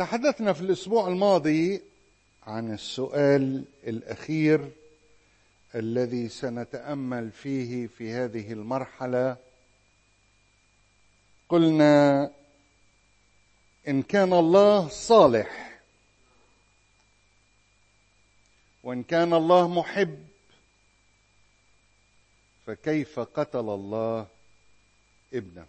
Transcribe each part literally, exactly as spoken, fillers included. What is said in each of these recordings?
تحدثنا في الأسبوع الماضي عن السؤال الأخير الذي سنتأمل فيه في هذه المرحلة. قلنا إن كان الله صالح وإن كان الله محب فكيف قتل الله ابنه؟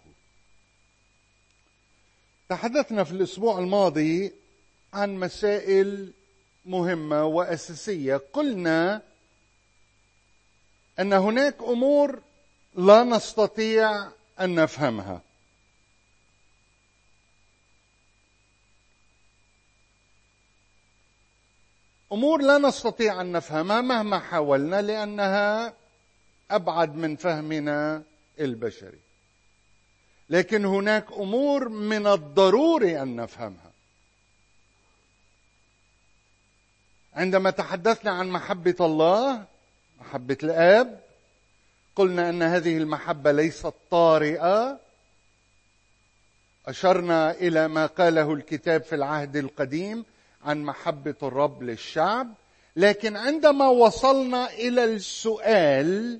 تحدثنا في الأسبوع الماضي عن مسائل مهمة وأساسية. قلنا أن هناك أمور لا نستطيع أن نفهمها، أمور لا نستطيع أن نفهمها مهما حاولنا لأنها أبعد من فهمنا البشري، لكن هناك أمور من الضروري أن نفهمها. عندما تحدثنا عن محبة الله، محبة الآب، قلنا أن هذه المحبة ليست طارئة. أشرنا إلى ما قاله الكتاب في العهد القديم عن محبة الرب للشعب، لكن عندما وصلنا إلى السؤال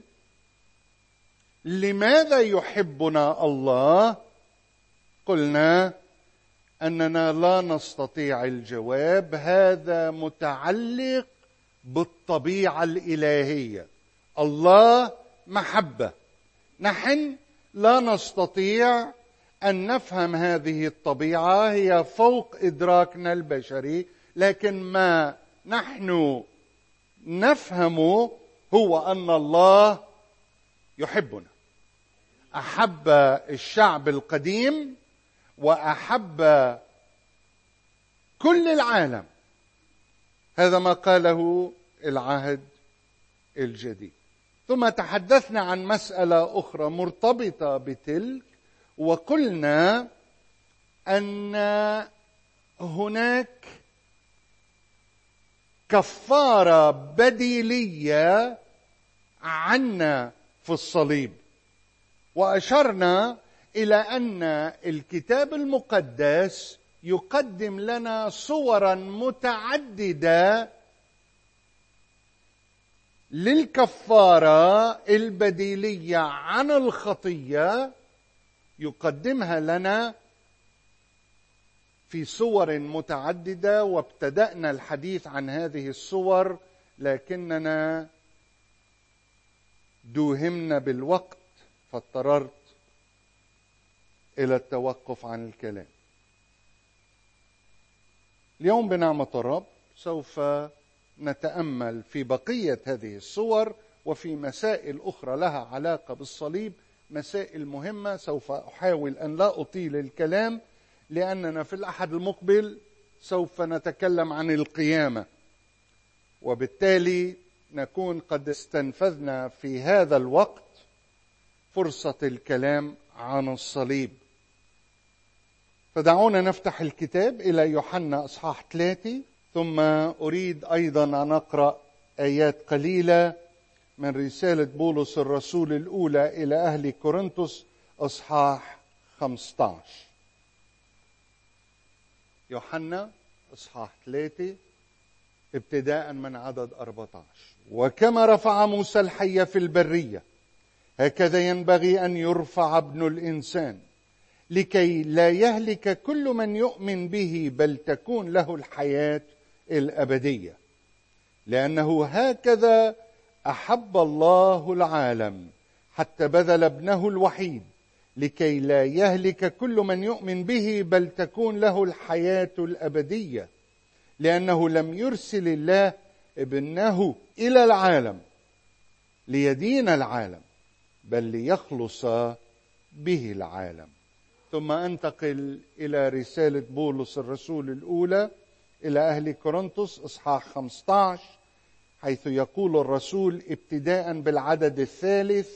لماذا يحبنا الله، قلنا أننا لا نستطيع الجواب. هذا متعلق بالطبيعة الإلهية. الله محبة، نحن لا نستطيع أن نفهم هذه الطبيعة، هي فوق إدراكنا البشري، لكن ما نحن نفهمه هو أن الله يحبنا. أحب الشعب القديم وأحب كل العالم. هذا ما قاله العهد الجديد. ثم تحدثنا عن مسألة أخرى مرتبطة بتلك، وقلنا أن هناك كفارة بديلية عنا في الصليب، وأشرنا إلى أن الكتاب المقدس يقدم لنا صورا متعددة للكفارة البديلية عن الخطية، يقدمها لنا في صور متعددة. وابتدأنا الحديث عن هذه الصور، لكننا دوهمنا بالوقت فاضطررت إلى التوقف عن الكلام. اليوم بنعمة الرب سوف نتأمل في بقية هذه الصور وفي مسائل أخرى لها علاقة بالصليب، مسائل مهمة. سوف أحاول أن لا أطيل الكلام لأننا في الأحد المقبل سوف نتكلم عن القيامة، وبالتالي نكون قد استنفذنا في هذا الوقت فرصة الكلام عن الصليب. فدعونا نفتح الكتاب إلى يوحنا إصحاح ثلاثة، ثم أريد أيضا أن أقرأ آيات قليلة من رسالة بولس الرسول الأولى إلى أهل كورنثوس إصحاح خمسة عشر. يوحنا إصحاح ثلاثة ابتداء من عدد أربعة عشر. وكما رفع موسى الحي في البرية هكذا ينبغي أن يرفع ابن الإنسان، لكي لا يهلك كل من يؤمن به بل تكون له الحياة الأبدية. لأنه هكذا أحب الله العالم حتى بذل ابنه الوحيد، لكي لا يهلك كل من يؤمن به بل تكون له الحياة الأبدية. لأنه لم يرسل الله ابنه إلى العالم ليدين العالم، بل ليخلص به العالم. ثم أنتقل إلى رسالة بولس الرسول الأولى إلى أهل كورنثوس إصحاح خمسة عشر، حيث يقول الرسول ابتداء بالعدد الثالث: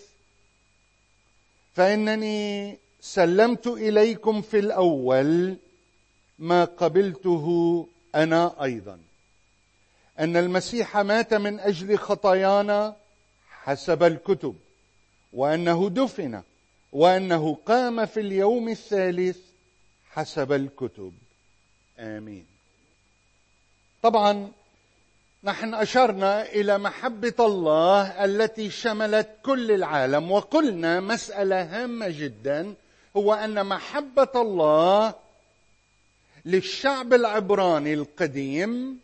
فإنني سلمت إليكم في الأول ما قبلته أنا أيضا، أن المسيح مات من أجل خطايانا حسب الكتب، وأنه دفن، وأنه قام في اليوم الثالث حسب الكتب. آمين. طبعا نحن أشرنا إلى محبة الله التي شملت كل العالم، وقلنا مسألة هامة جدا، هو أن محبة الله للشعب العبراني القديم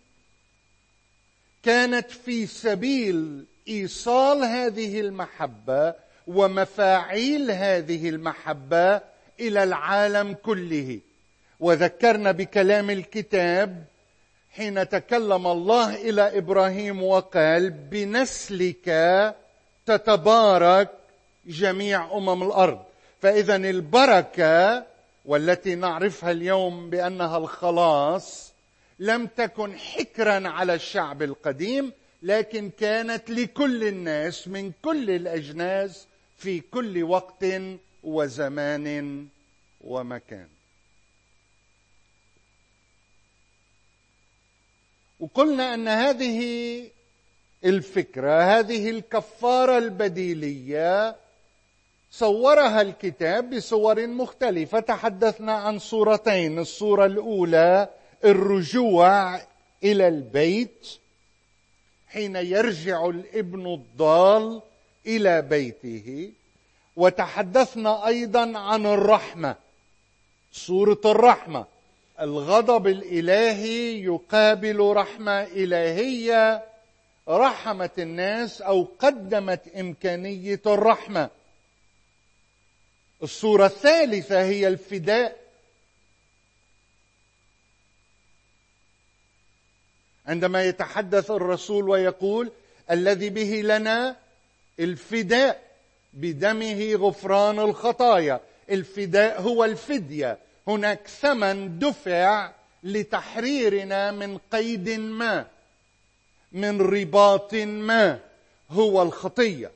كانت في سبيل إيصال هذه المحبة ومفاعيل هذه المحبة إلى العالم كله. وذكرنا بكلام الكتاب حين تكلم الله إلى إبراهيم وقال: بنسلك تتبارك جميع أمم الأرض. فإذا البركة والتي نعرفها اليوم بأنها الخلاص لم تكن حكرا على الشعب القديم، لكن كانت لكل الناس من كل الأجناس في كل وقت وزمان ومكان. وقلنا أن هذه الفكرة، هذه الكفارة البديلية، صورها الكتاب بصور مختلفة. تحدثنا عن صورتين: الصورة الأولى الرجوع إلى البيت حين يرجع الابن الضال إلى بيته، وتحدثنا أيضا عن الرحمة، صورة الرحمة، الغضب الإلهي يقابل رحمة إلهية رحمت الناس أو قدمت إمكانية الرحمة. الصورة الثالثة هي الفداء، عندما يتحدث الرسول ويقول: الذي به لنا الفداء بدمه غفران الخطايا. الفداء هو الفدية، هناك ثمن دفع لتحريرنا من قيد ما، من رباط ما، هو الخطية.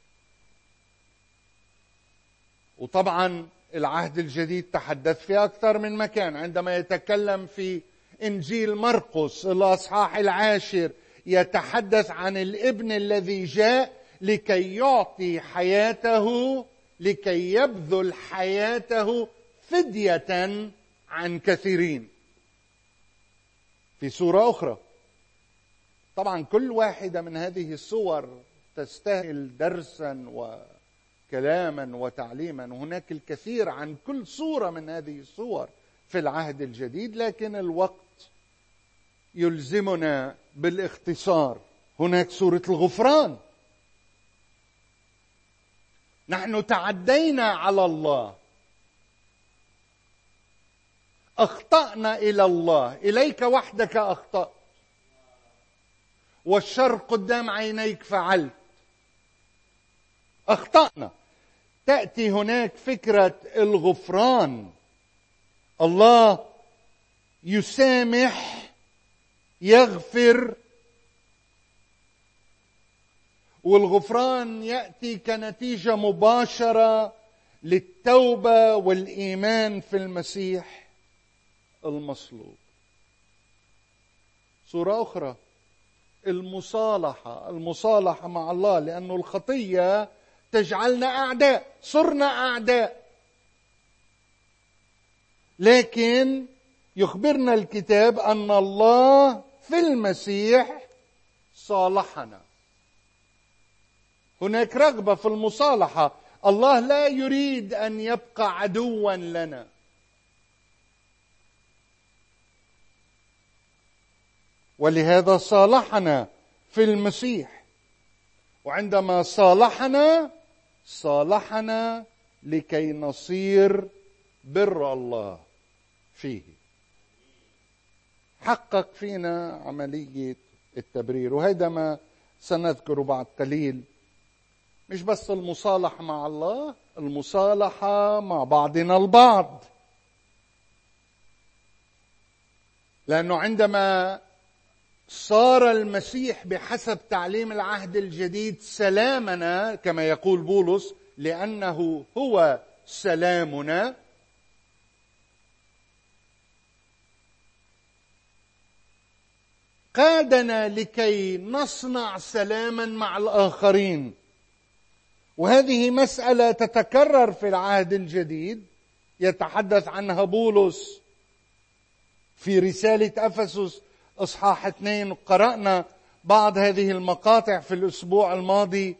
وطبعا العهد الجديد تحدث في أكثر من مكان، عندما يتكلم في إنجيل مرقس الأصحاح العاشر يتحدث عن الابن الذي جاء لكي يعطي حياته، لكي يبذل حياته فدية عن كثيرين. في سورة أخرى، طبعا كل واحدة من هذه الصور تستاهل درسا وكلاما وتعليما، هناك الكثير عن كل صورة من هذه الصور في العهد الجديد، لكن الوقت يلزمنا بالاختصار. هناك سورة الغفران، نحن تعدينا على الله، أخطأنا إلى الله، إليك وحدك أخطأت والشر قدام عينيك فعلت، أخطأنا. تأتي هناك فكرة الغفران، الله يسامح، يغفر، والغفران يأتي كنتيجة مباشرة للتوبة والإيمان في المسيح المصلوب. سورة أخرى المصالحة، المصالحة مع الله، لأن الخطية تجعلنا أعداء، صرنا أعداء، لكن يخبرنا الكتاب أن الله في المسيح صالحنا. هناك رغبة في المصالحة، الله لا يريد أن يبقى عدوا لنا، ولهذا صالحنا في المسيح. وعندما صالحنا صالحنا لكي نصير بر الله فيه، حقق فينا عملية التبرير. وهذا ما سنذكره بعد قليل، مش بس المصالحة مع الله، المصالحة مع بعضنا البعض. لأنه عندما صار المسيح بحسب تعليم العهد الجديد سلامنا، كما يقول بولس: لأنه هو سلامنا، قادنا لكي نصنع سلاما مع الآخرين. وهذه مسألة تتكرر في العهد الجديد، يتحدث عنها بولس في رسالة أفسس إصحاح اثنين، قرأنا بعض هذه المقاطع في الأسبوع الماضي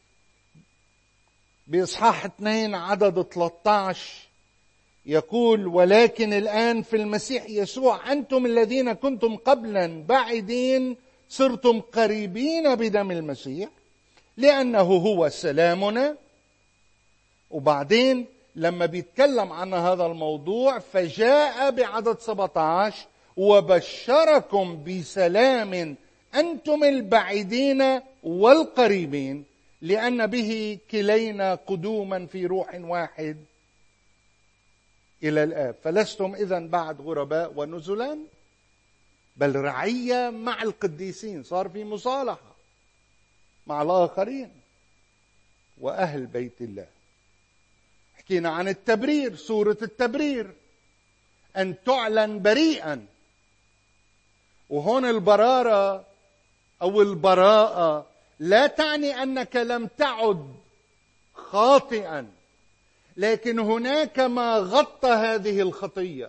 بإصحاح اثنين عدد ثلاثة عشر، يقول: ولكن الآن في المسيح يسوع أنتم الذين كنتم قبلا بعيدين صرتم قريبين بدم المسيح، لأنه هو سلامنا. وبعدين لما بيتكلم عن هذا الموضوع فجاء بعدد سبعة عشر: وبشركم بسلام أنتم البعيدين والقريبين، لأن به كلينا قدوما في روح واحد إلى الآب، فلستم إذن بعد غرباء ونزلا بل رعية مع القديسين. صار في مصالحة مع الآخرين وأهل بيت الله. حكينا عن التبرير، سورة التبرير، أن تعلن بريئا. وهون البرارة أو البراءة لا تعني أنك لم تعد خاطئا، لكن هناك ما غطى هذه الخطية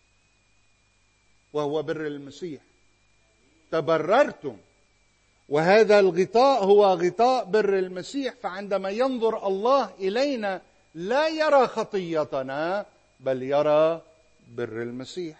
وهو بر المسيح. تبررتم، وهذا الغطاء هو غطاء بر المسيح. فعندما ينظر الله إلينا لا يرى خطيتنا بل يرى بر المسيح.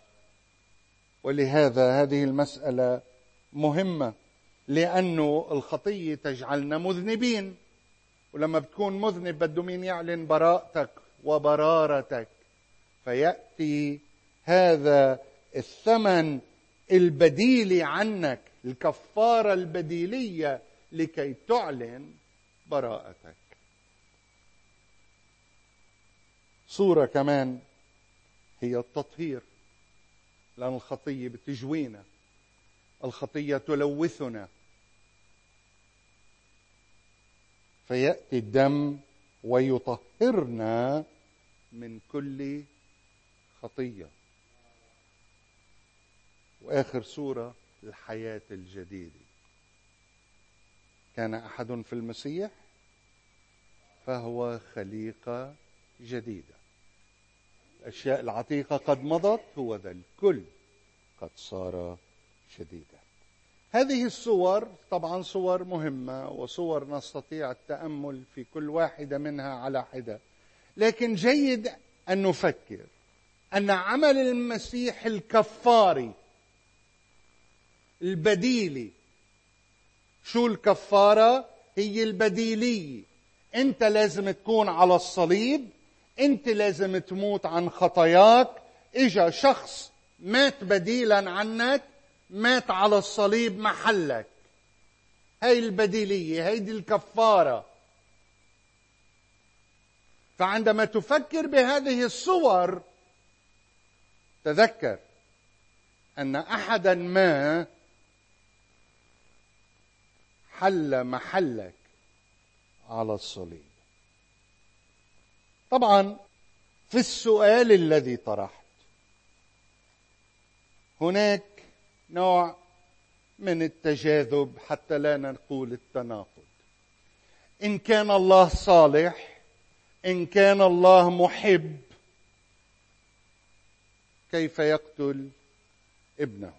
ولهذا هذه المسألة مهمة، لأنه الخطية تجعلنا مذنبين، ولما بتكون مذنب بده مين يعلن براءتك وبرارتك، فيأتي هذا الثمن البديل عنك، الكفارة البديلية لكي تعلن براءتك. صورة كمان هي التطهير، لأن الخطية بتجوينا، الخطية تلوثنا، فيأتي الدم ويطهرنا من كل خطية. وآخر سورة الحياة الجديدة. كان أحد في المسيح فهو خليقة جديدة، الأشياء العتيقة قد مضت، هو ذا الكل قد صار جديدا. هذه الصور طبعا صور مهمة، وصور نستطيع التأمل في كل واحدة منها على حدة، لكن جيد أن نفكر أن عمل المسيح الكفاري البديلي، شو الكفارة؟ هي البديلية. أنت لازم تكون على الصليب، أنت لازم تموت عن خطاياك، إجا شخص مات بديلا عنك، مات على الصليب محلك. هاي البديلية، هيدي الكفارة. فعندما تفكر بهذه الصور تذكر أن أحدا ما حل محلك على الصليب. طبعا في السؤال الذي طرحت هناك نوع من التجاذب، حتى لا نقول التناقض. إن كان الله صالح، إن كان الله محب، كيف يقتل ابنه؟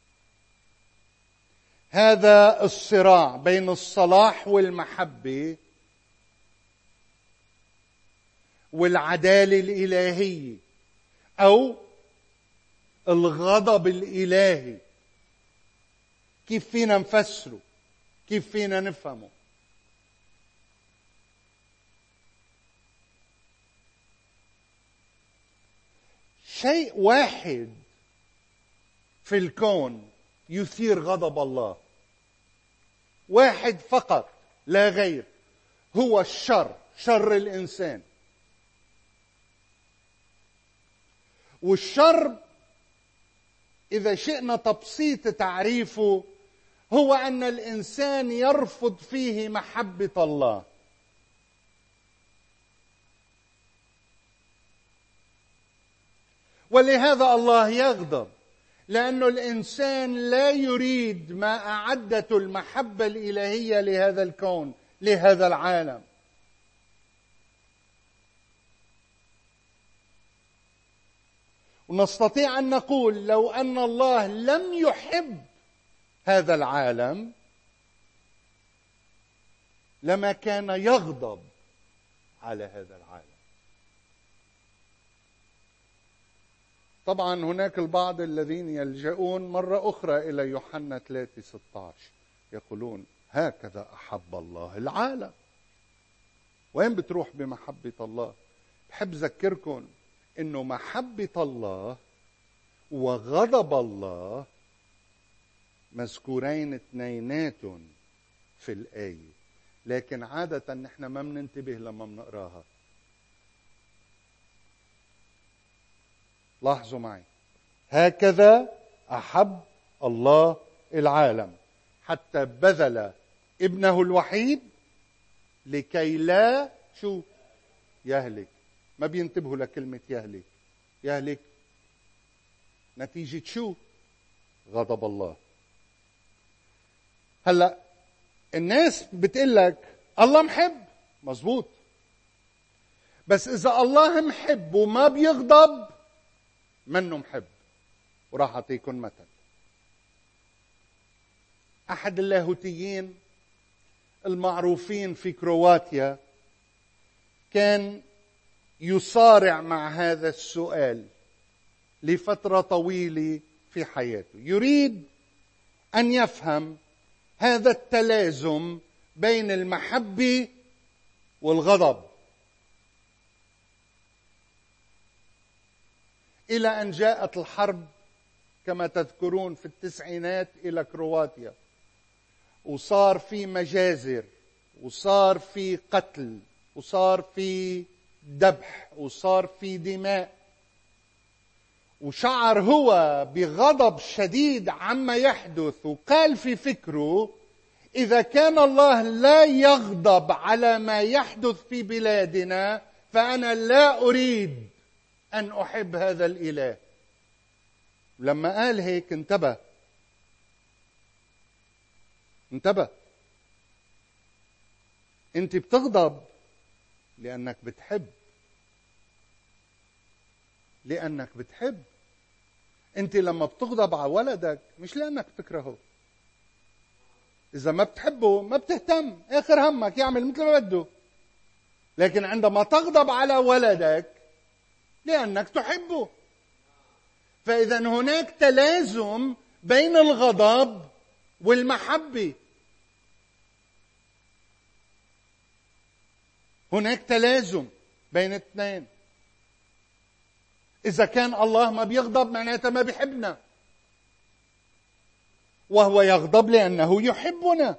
هذا الصراع بين الصلاح والمحبة والعدالة الإلهية أو الغضب الإلهي، كيف فينا نفسره؟ كيف فينا نفهمه؟ شيء واحد في الكون يثير غضب الله، واحد فقط لا غير، هو الشر، شر الإنسان. والشر إذا شئنا تبسيط تعريفه هو أن الإنسان يرفض فيه محبة الله. ولهذا الله يغضب، لأن الإنسان لا يريد ما أعدته المحبة الإلهية لهذا الكون، لهذا العالم. ونستطيع أن نقول لو أن الله لم يحب هذا العالم لما كان يغضب على هذا العالم. طبعا هناك البعض الذين يلجؤون مرة أخرى إلى يوحنا ثلاثة ستة عشر يقولون هكذا أحب الله العالم. وين بتروح بمحبة الله؟ بحب أذكركم إنه محبة الله وغضب الله مذكورين اثنينات في الآية، لكن عادة نحن ما بننتبه لما بنقراها. لاحظوا معي، هكذا أحب الله العالم حتى بذل ابنه الوحيد لكي لا شو يهلك. ما بينتبهوا لكلمة يهلك. يهلك نتيجة شو؟ غضب الله. هلأ الناس بتقلك الله محب، مظبوط، بس إذا الله محب وما بيغضب منه محب. وراح أعطيكم مثل. أحد اللاهوتيين المعروفين في كرواتيا كان يصارع مع هذا السؤال لفترة طويلة في حياته، يريد أن يفهم هذا التلازم بين المحبة والغضب، إلى أن جاءت الحرب كما تذكرون في التسعينات إلى كرواتيا، وصار في مجازر، وصار في قتل، وصار في ذبح، وصار في دماء، وشعر هو بغضب شديد عما يحدث، وقال في فكره إذا كان الله لا يغضب على ما يحدث في بلادنا فأنا لا أريد أن أحب هذا الإله. لما قال هيك انتبه انتبه انت بتغضب لأنك بتحب، لأنك بتحب. انت لما بتغضب على ولدك مش لأنك بتكرهه. إذا ما بتحبه ما بتهتم، آخر همك يعمل مثل ما بده. لكن عندما تغضب على ولدك لأنك تحبه. فإذا هناك تلازم بين الغضب والمحبة. هناك تلازم بين الاثنين. إذا كان الله ما بيغضب معناته ما بيحبنا، وهو يغضب لأنه يحبنا.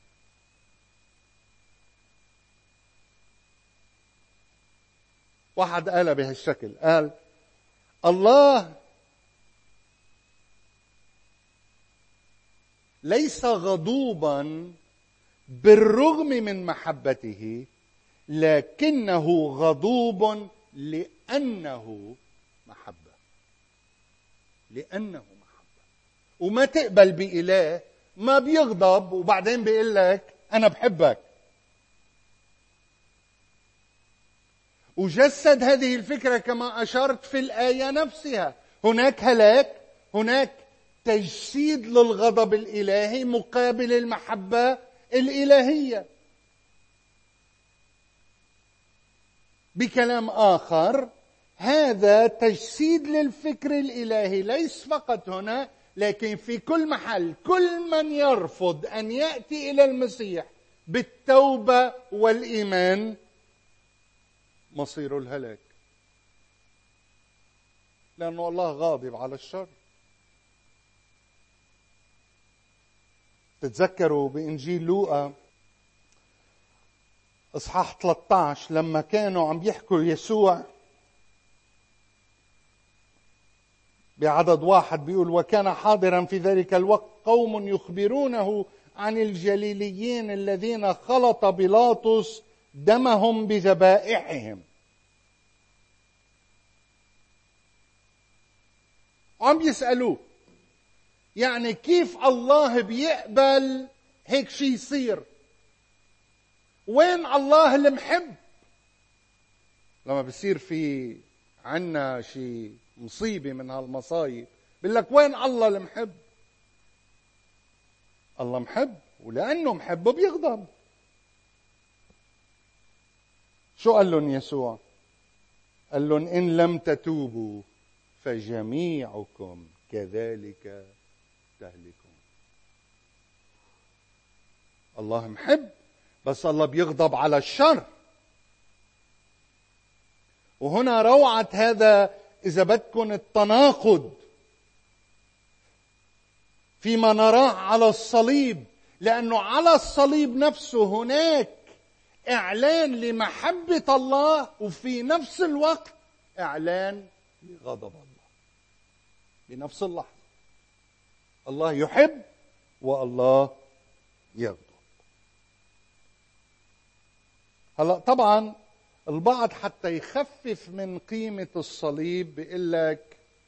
واحد قال بهالشكل، قال الله ليس غضوبا بالرغم من محبته، لكنه غضوب لأنه محبة. لأنه محبة. وما تقبل بإله ما بيغضب وبعدين بيقول لك أنا بحبك. وجسد هذه الفكرة كما أشرت في الآية نفسها. هناك هلاك، هناك تجسيد للغضب الإلهي مقابل المحبة الإلهية. بكلام آخر، هذا تجسيد للفكر الإلهي ليس فقط هنا لكن في كل محل. كل من يرفض أن يأتي إلى المسيح بالتوبة والإيمان مصير الهلاك، لأنه الله غاضب على الشر. تتذكروا بإنجيل لوقا إصحاح ثلاثة عشر لما كانوا عم يحكوا يسوع بعدد واحد، بيقول وكان حاضرا في ذلك الوقت قوم يخبرونه عن الجليليين الذين خلط بيلاطس دمهم بذبائحهم. عم يسألوه يعني كيف الله بيقبل هيك شيء يصير؟ وين الله المحب؟ لما بصير في عنا شيء مصيبة من هالمصايب، بيقول لك وين الله المحب؟ الله محب، ولأنه محبه بيغضب. شو قال لهم يسوع؟ قال لهم إن لم تتوبوا فجميعكم كذلك تهلكون. الله محب، بس الله بيغضب على الشر. وهنا روعة هذا إذا بدكم التناقض فيما نراه على الصليب، لأنه على الصليب نفسه هناك إعلان لمحبة الله، وفي نفس الوقت إعلان لغضب الله بنفس اللحظة. الله يحب والله يغضب. هلا طبعا البعض حتى يخفف من قيمة الصليب بيقول لك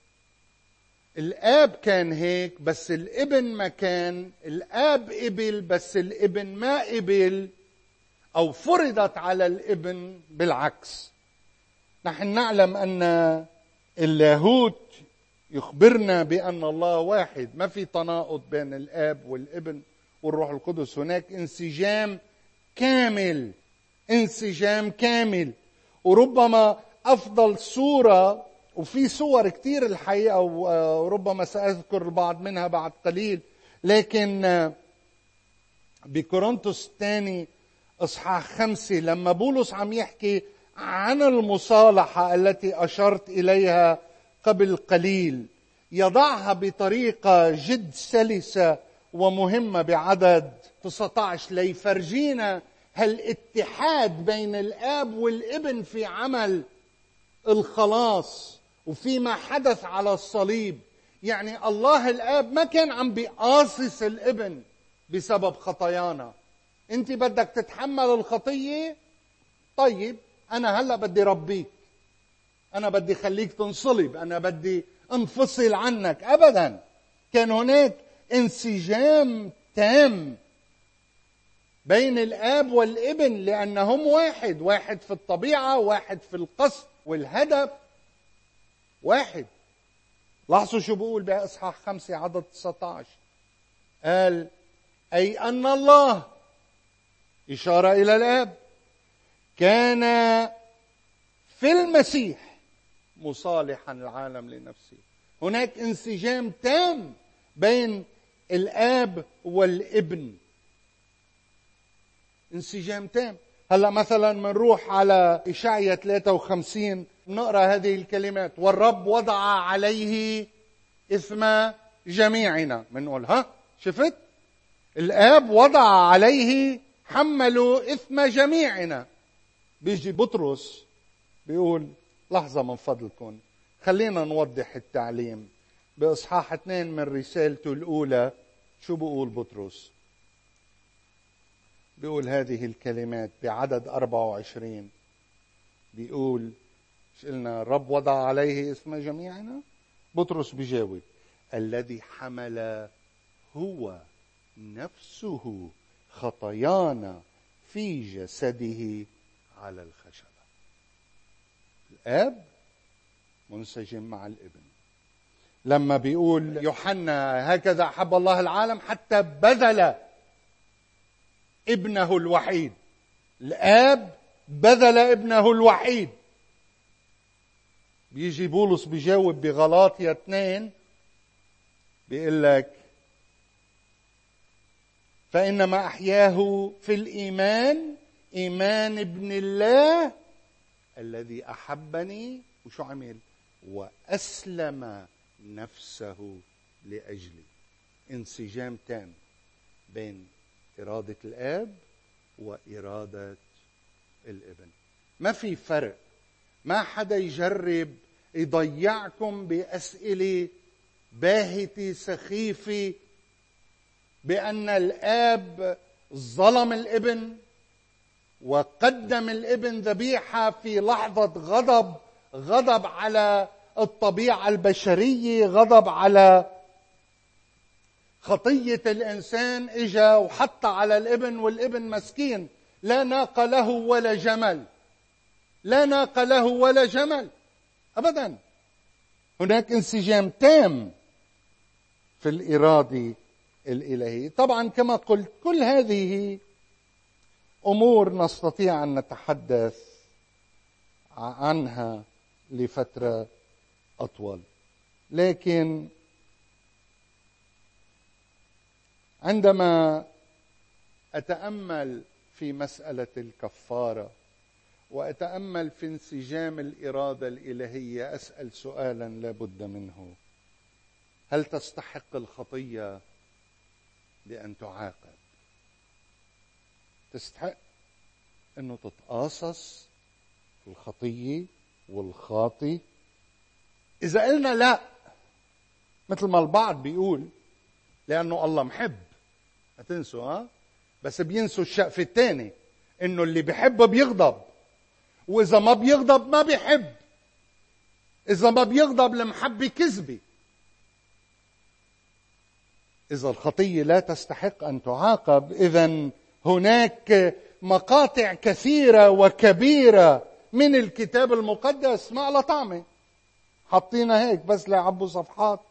الآب كان هيك بس الابن ما كان، الآب قبل بس الابن ما قبل، أو فرضت على الابن بالعكس. نحن نعلم أن اللاهوت يخبرنا بأن الله واحد، ما في تناقض بين الآب والابن والروح القدس، هناك انسجام كامل، انسجام كامل. وربما أفضل صورة، وفي صور كتير الحقيقة وربما سأذكر البعض منها بعد قليل، لكن بكورنثوس الثاني اصحاح خمسة لما بولس عم يحكي عن المصالحة التي أشرت إليها قبل قليل، يضعها بطريقة جد سلسة ومهمة بعدد تسعة عشر ليفرجينا هالاتحاد بين الآب والابن في عمل الخلاص وفيما حدث على الصليب. يعني الله الآب ما كان عم بيقاصص الابن بسبب خطايانا. انت بدك تتحمل الخطية، طيب أنا هلأ بدي ربيك، أنا بدي خليك تنصلب، أنا بدي انفصل عنك. أبدا، كان هناك انسجام تام بين الآب والابن، لأنهم واحد، واحد في الطبيعة، واحد في القصد والهدف، واحد. لاحظوا شو بقول بإصحاح خمسة عدد تسعة عشر، قال أي أن الله، إشارة إلى الآب، كان في المسيح مصالحا العالم لنفسه. هناك انسجام تام بين الآب والابن، انسجام تام. هلا مثلا منروح على إشعياء ثلاثة وخمسين نقرأ هذه الكلمات: والرب وضع عليه إثم جميعنا. منقول ها شفت؟ الآب وضع عليه، حملوا إثم جميعنا. بيجي بطرس بيقول لحظة من فضلكم، خلينا نوضح التعليم. بإصحاح اثنين من رسالته الأولى شو بيقول بطرس؟ بيقول هذه الكلمات بعدد أربعة وعشرين، بيقول مش قلنا الرب وضع عليه اسم جميعنا؟ بطرس بيجاوب: الذي حمل هو نفسه خطايانا في جسده على الخشبة. الآب منسجم مع الابن. لما بيقول يوحنا هكذا أحب الله العالم حتى بذل ابنه الوحيد، الآب بذل ابنه الوحيد. بيجي بولس بيجاوب بغلاطيا اثنين بيقول لك: فإنما أحياه في الإيمان، إيمان ابن الله الذي أحبني وشو عمل؟ وأسلم نفسه لأجلي. انسجام تام بين إرادة الآب وإرادة الابن. ما في فرق. ما حدا يجرب يضيعكم بأسئلة باهتة سخيفة بأن الآب ظلم الابن وقدم الابن ذبيحة في لحظة غضب، غضب على الطبيعة البشرية، غضب على خطية الإنسان، إجا وحط على الابن، والابن مسكين لا ناقة له ولا جمل، لا ناقة له ولا جمل أبدا. هناك انسجام تام في الإرادة الإلهية. طبعا كما قلت كل هذه أمور نستطيع أن نتحدث عنها لفترة أطول، لكن عندما أتأمل في مسألة الكفارة وأتأمل في انسجام الإرادة الإلهية أسأل سؤالا لا بد منه: هل تستحق الخطية بأن تعاقب؟ تستحق أنه تتقاصص الخطية والخاطي؟ إذا قلنا لا، مثل ما البعض بيقول لأنه الله محب، هتنسوا ها؟ بس بينسوا الشقف الثاني، إنه اللي بيحب بيغضب، وإذا ما بيغضب ما بيحب. إذا ما بيغضب المحبة كذبة. إذا الخطية لا تستحق أن تعاقب، إذن هناك مقاطع كثيرة وكبيرة من الكتاب المقدس ما على طعمة، حطينا هيك بس ليعبوا صفحات،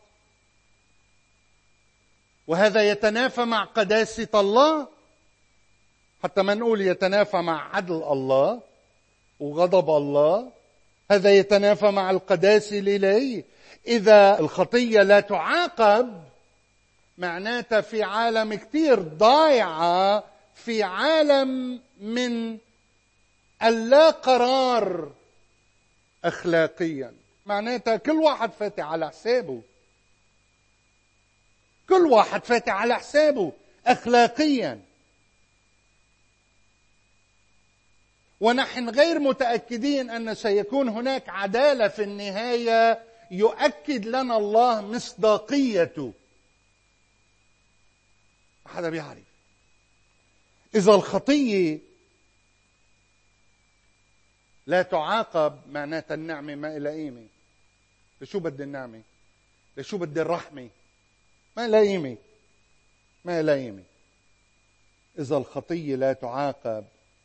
وهذا يتنافى مع قداسة الله، حتى ما نقول يتنافى مع عدل الله وغضب الله، هذا يتنافى مع القداسة الإلهية. إذا الخطية لا تعاقب معناتها في عالم كتير ضايعة، في عالم من اللا قرار أخلاقيا. معناتها كل واحد فاتح على حسابه، كل واحد فاتح على حسابه أخلاقيا، ونحن غير متأكدين أن سيكون هناك عدالة في النهاية يؤكد لنا الله مصداقيته. هذا بيعرف. إذا الخطية لا تعاقب معناتها النعمة ما إلها قيمة. لشو بدي النعمة؟ لشو بدي الرحمة؟ ما إلها قيمة، ما إلها قيمة. إذا الخطية لا تعاقب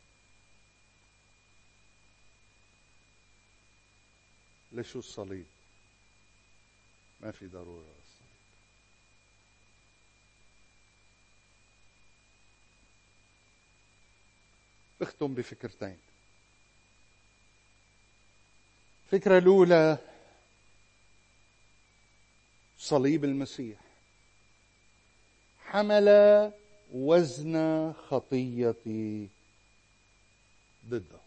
لشو الصليب؟ ما في ضرورة الصليب. بختم بفكرتين. الفكرة الأولى صليب المسيح حمل وزن خطيتي ضده.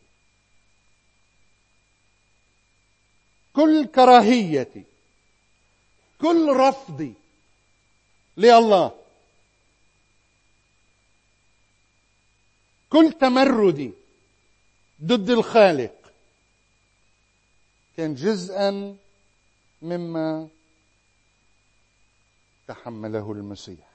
كل كراهيتي، كل رفضي لله، كل تمردي ضد الخالق كان جزءا مما تحمله المسيح.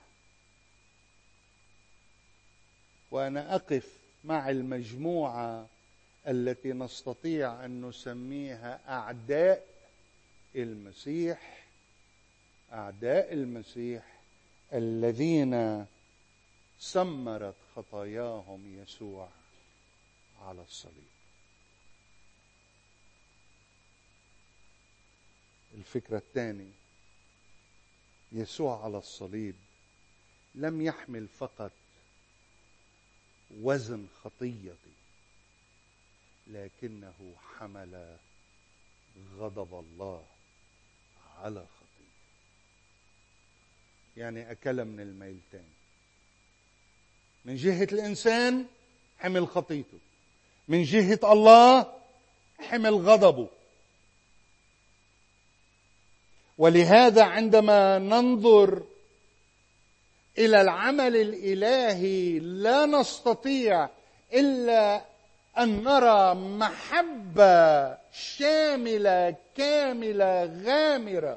وأنا أقف مع المجموعة التي نستطيع أن نسميها أعداء المسيح، أعداء المسيح الذين سمرت خطاياهم يسوع على الصليب. الفكرة الثانية، يسوع على الصليب لم يحمل فقط وزن خطيتي، لكنه حمل غضب الله على خطيئتي. يعني أكل من الميلتين. من جهة الإنسان حمل خطيته، من جهة الله حمل غضبه. ولهذا عندما ننظر إلى العمل الإلهي لا نستطيع إلا أن نرى محبة شاملة كاملة غامرة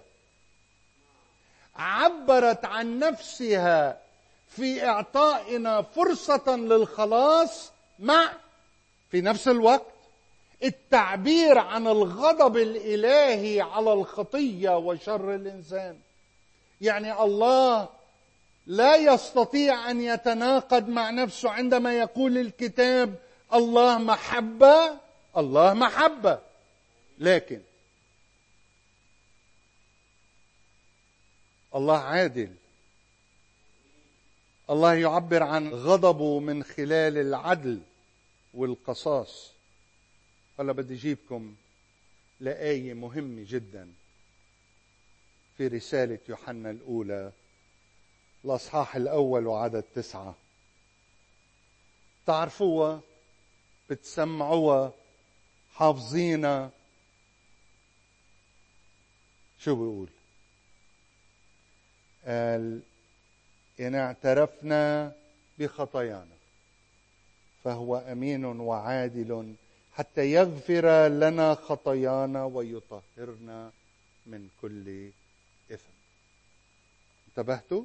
عبرت عن نفسها في إعطائنا فرصة للخلاص، مع في نفس الوقت التعبير عن الغضب الإلهي على الخطية وشر الإنسان. يعني الله لا يستطيع أن يتناقض مع نفسه عندما يقول الكتاب الله محبة. الله محبة، لكن الله عادل. الله يعبر عن غضبه من خلال العدل والقصاص. هلا بدي اجيبكم لآية مهمة جدا في رسالة يوحنا الأولى الأصحاح الأول وعدد تسعة. تعرفوها، بتسمعوها، حافظينها. شو بيقول؟ قال: إن اعترفنا بخطايانا فهو أمين وعادل حتى يغفر لنا خطايانا ويطهرنا من كل إثم. انتبهتوا؟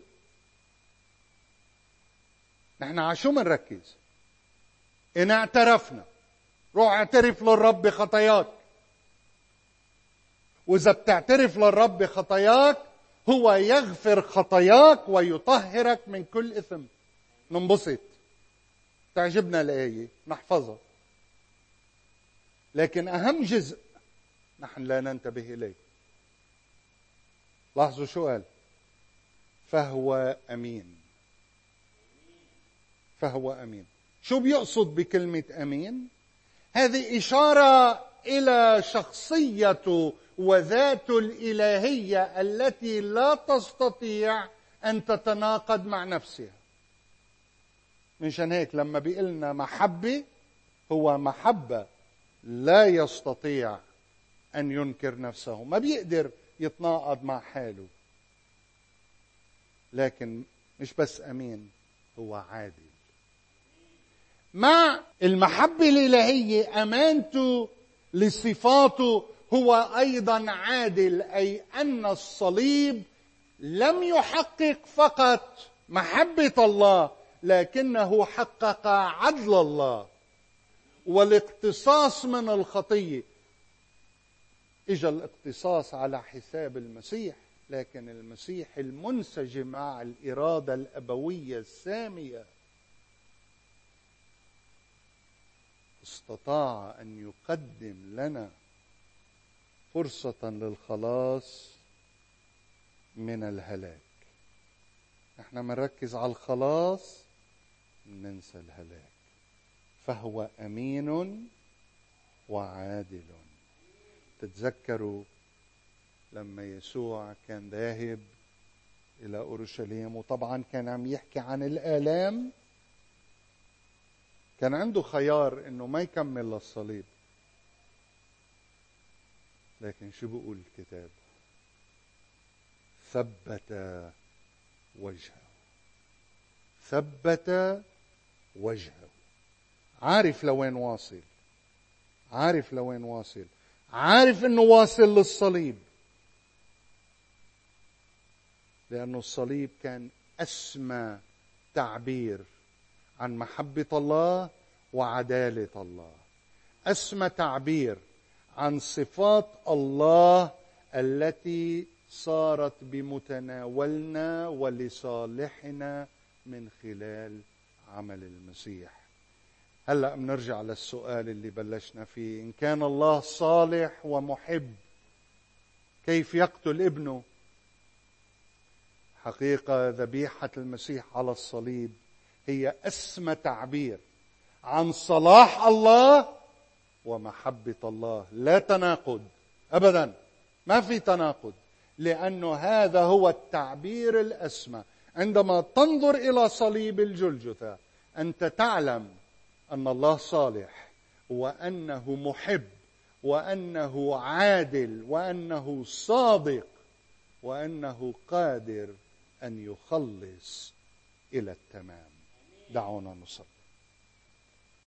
نحن على شو منركز؟ إن اعترفنا، روح اعترف للرب بخطاياك. وإذا بتعترف للرب بخطاياك هو يغفر خطاياك ويطهرك من كل إثم. ننبسط، تعجبنا الآية، نحفظها، لكن أهم جزء نحن لا ننتبه إليه. لاحظوا شو قال: فهو أمين. فهو أمين. شو بيقصد بكلمة أمين؟ هذه إشارة إلى شخصيته وذاته الإلهية التي لا تستطيع أن تتناقض مع نفسها. منشان هيك لما بيقلنا محبة، هو محبة لا يستطيع أن ينكر نفسه، ما بيقدر يتناقض مع حاله. لكن مش بس أمين، هو عادل. مع المحبة الإلهية أمانته لصفاته، هو أيضا عادل، أي أن الصليب لم يحقق فقط محبة الله، لكنه حقق عدل الله والاقتصاص من الخطية. إجا الاقتصاص على حساب المسيح، لكن المسيح المنسجم مع الإرادة الأبوية السامية استطاع أن يقدم لنا فرصة للخلاص من الهلاك. نحن منركز على الخلاص، ننسى الهلاك. فهو أمين وعادل. تتذكروا لما يسوع كان ذاهب إلى أورشليم، وطبعا كان عم يحكي عن الآلام، كان عنده خيار إنه ما يكمل للصليب، لكن شو بيقول الكتاب؟ ثبت وجهه. ثبت وجهه. عارف لوين واصل، عارف لوين واصل، عارف انه واصل للصليب، لأنه الصليب كان أسمى تعبير عن محبة الله وعدالة الله، أسمى تعبير عن صفات الله التي صارت بمتناولنا ولصالحنا من خلال عمل المسيح. هلأ بنرجع للسؤال اللي بلشنا فيه: إن كان الله صالح ومحب، كيف يقتل ابنه؟ حقيقة ذبيحة المسيح على الصليب هي أسمى تعبير عن صلاح الله ومحبة الله. لا تناقض أبدا، ما في تناقض، لأنه هذا هو التعبير الأسمى. عندما تنظر إلى صليب الجلجثة أنت تعلم أن الله صالح، وأنه محب، وأنه عادل، وأنه صادق، وأنه قادر أن يخلص إلى التمام. دعونا نصلي.